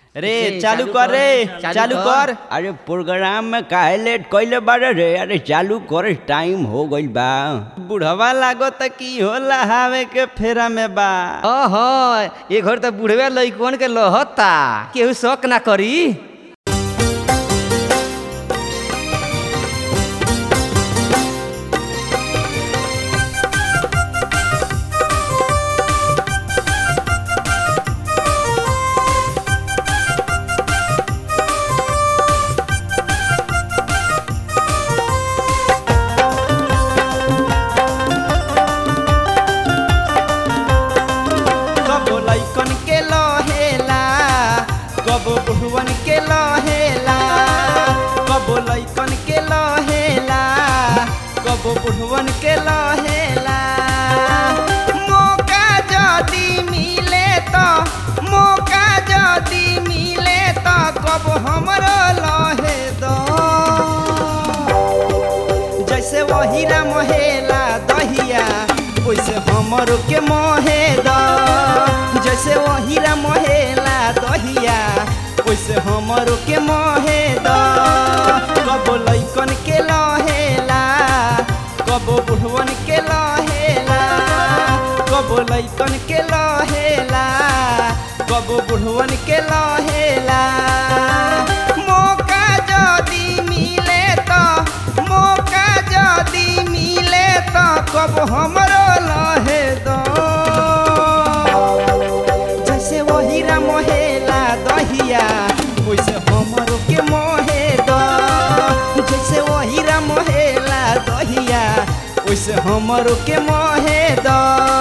रे चालू कर रे चालू कर। अरे प्रोग्राम में काहे लेट कइले बारे रे? अरे चालू कर, टाइम हो गइल बा। बुढ़वा लागत की होला हावे के फेरा में बा। ये घर तो बुढ़वे लइकन के लहता, केहू शक ना करी। कबो लइकन के लहेला, कबो बुढ़वन के लहेला, कबो लइकन के लहेला, कबो बुढ़वन के लहेला। मौका जदी मिले तो, मौका जदी मिले तो कबो हमरो लहे दो। जैसे वही राम हेला दहिया, वैसे हमरो के मोहे द। जैसे वही राम हेला दहिया, वैसे हमरो के मोहे द। कबो लइकन के लहेला, कबो बुढ़वन के लहेला, कबो लइकन के लहेला, कबो बुढ़वन के लहेला। मौका जदी मिले तो, मौका जदी मिले तो कबो हमरो लहे दो। जैसे वही राम हेला दहिया, वैसे हमरो के मोहे दो। जैसे वही राम हेला दहिया, वैसे हमरो के मोहे दो।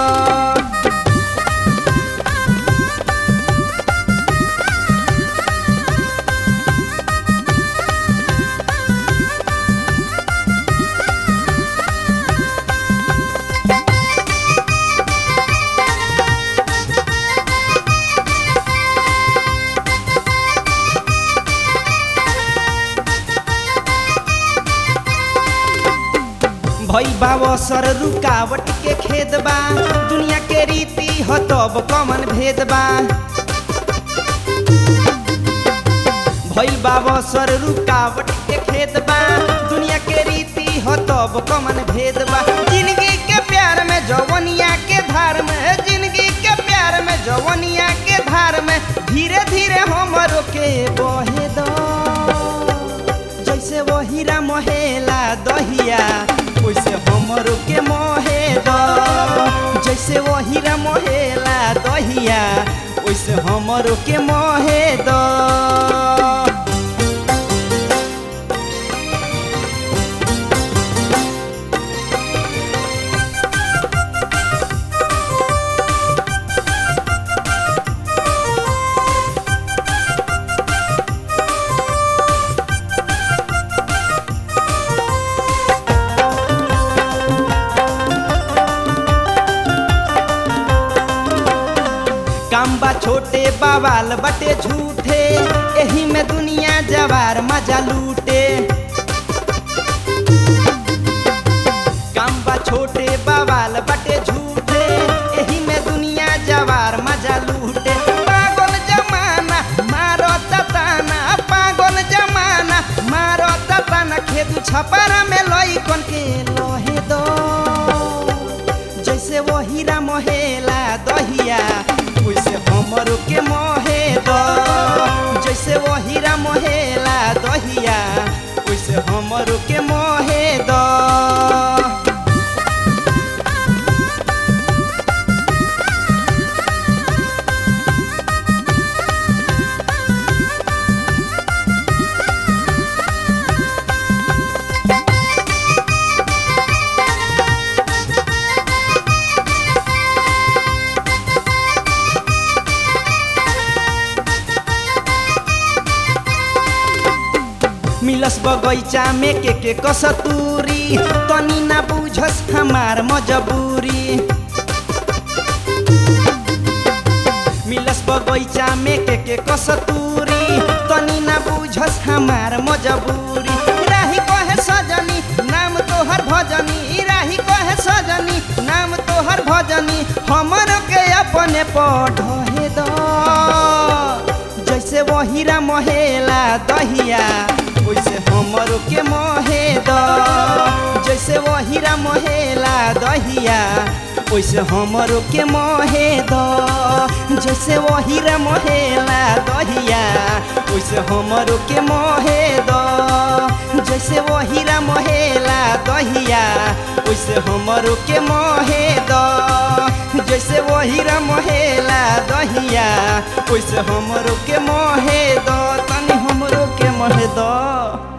भई बाबा सर रुकावट के खेद बा, दुनिया के रीति हो तब कमन भेद बा। भई बाबा सर रुकावट के खेद बा, दुनिया के रीति हो तब कमन भेद बा। जिंदगी के प्यार में जवनिया के धार में, जिंदगी के प्यार में जवनिया के धार में धीरे धीरे हमरो के बहे दो। जैसे वही राम हेला दहिया, वैसे हमरो के मोहे दो। जैसे वही राम हेला दहिया, वैसे हमरो के मोहे दो। काम बा छोटे बवाल बटे झूठे, एही में दुनिया जवार मजा लूटे। काम बा छोटे बवाल बटे झूठे, एही में दुनिया जवार मजा लूटे। पागल जमाना मारो ताना, पागल जमाना मारो ताना, खेदू छपरा में लइकन के लोहे दो। जैसे वही राम हेला दहिया, वैसे हमरो के मोहे दो। जैसे वही राम हेला दहिया, वैसे हमरो के मोहे दो। मिलस बगैचा में के कसतूरी, तनी ना बुझस हमार मजबूरी। मिलस बगैचा में के कसतूरी, तनी ना बुझस हमार मजबूरी। राही कहे सजनी नाम तोहर भजनी, राही कहे सजनी नाम तोहर भजनी, हमर के अपने पढ़े दो। जैसे वो हीरा मोहेला दहिया वैसे हमरो के मोहे द जैसे वो हीरा मोहेला दहिया वैसे हमरो के मोहे द जैसे वो हीरा मोहेला दहिया वैसे हमरो के मोहे द जैसे वो हीरा मोहेला दहिया वैसे हमरो के मोहे द जैसे वो हीरा मोहेला दहिया वैसे हमरो के मोहे द तनी हमरो के मोहे द।